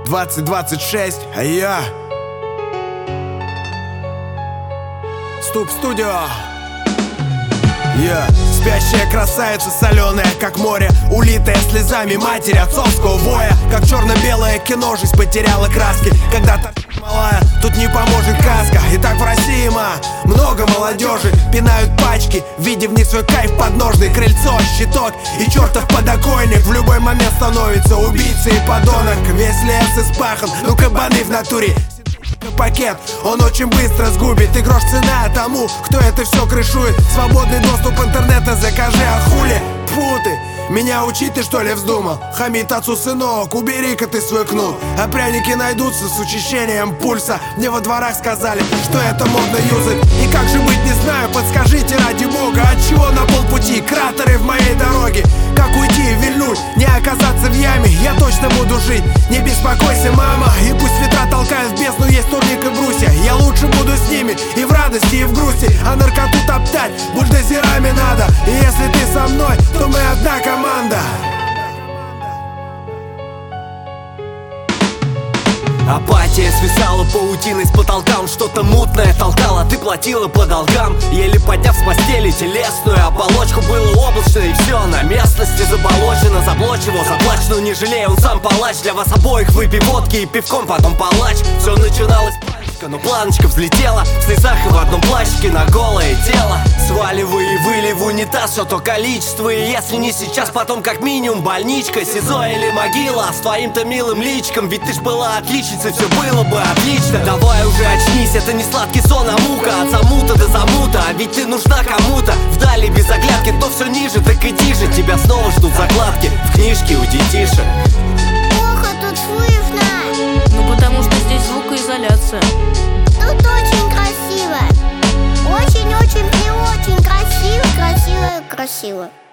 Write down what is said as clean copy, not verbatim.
2026, а я Ступ Студио. Спящая красавица, соленая, как море, улитая слезами матери отцовского воя. Как черно-белое кино, жизнь потеряла краски. Когда-то малая, тут не поможет каска. И так в России, много молодежи пинают пачки, видя в них свой кайф подножный. Крыльцо, щиток и чертов подоконник в любой момент становится убийцей и подонок. Весь лес испахан, ну кабаны в натуре. Пакет, он очень быстро сгубит. И грош цена тому, кто это все крышует. Свободный доступ интернета закажи, а хули? Фу ты, меня учить ты что ли вздумал? Хамит отцу сынок, убери-ка ты свой кнут. А пряники найдутся с учащением пульса. Мне во дворах сказали, что это модно юзать. И как же быть, не знаю, подскажите ради бога. Отчего на полпути кратеры в моей дороге? Как уйти, вильнуть, не оказаться в яме? Я точно буду жить, не беспокойся, мама. И пусть ветра толкают в бездну, есть турник и брусья. Я лучше буду с ними и в радости, и в грусти. А наркоту топтать бульдозерами надо. И если ты со мной, то мы одна команда. Апатия свисала паутиной с потолка. Он что-то мутное толкал, а ты платила по долгам. Еле подняв с постели телесную оболочку. Было облачно и все на местности заболочено. Заблочь его, заплачь, но не жалей, он сам палач. Для вас обоих выпей водки и пивком, потом палач. Все начиналось но планочка взлетела в слезах и в одном плащике на голое тело. Сваливай и вылей в унитаз все то количество. И если не сейчас, потом как минимум больничка, СИЗО или могила. А с твоим-то милым личиком, ведь ты ж была отличницей, все было бы отлично. Давай уже очнись, это не сладкий сон, а мука. От замута до замута, а ведь ты нужна кому-то. Вдали без оглядки, то все ниже, так иди же. Тебя снова ждут закладки в книжке у детишек. Плохо тут слышно. Ну потому что здесь звукоизоляция. Тут очень красиво. Очень-очень и очень красиво, красиво, красиво.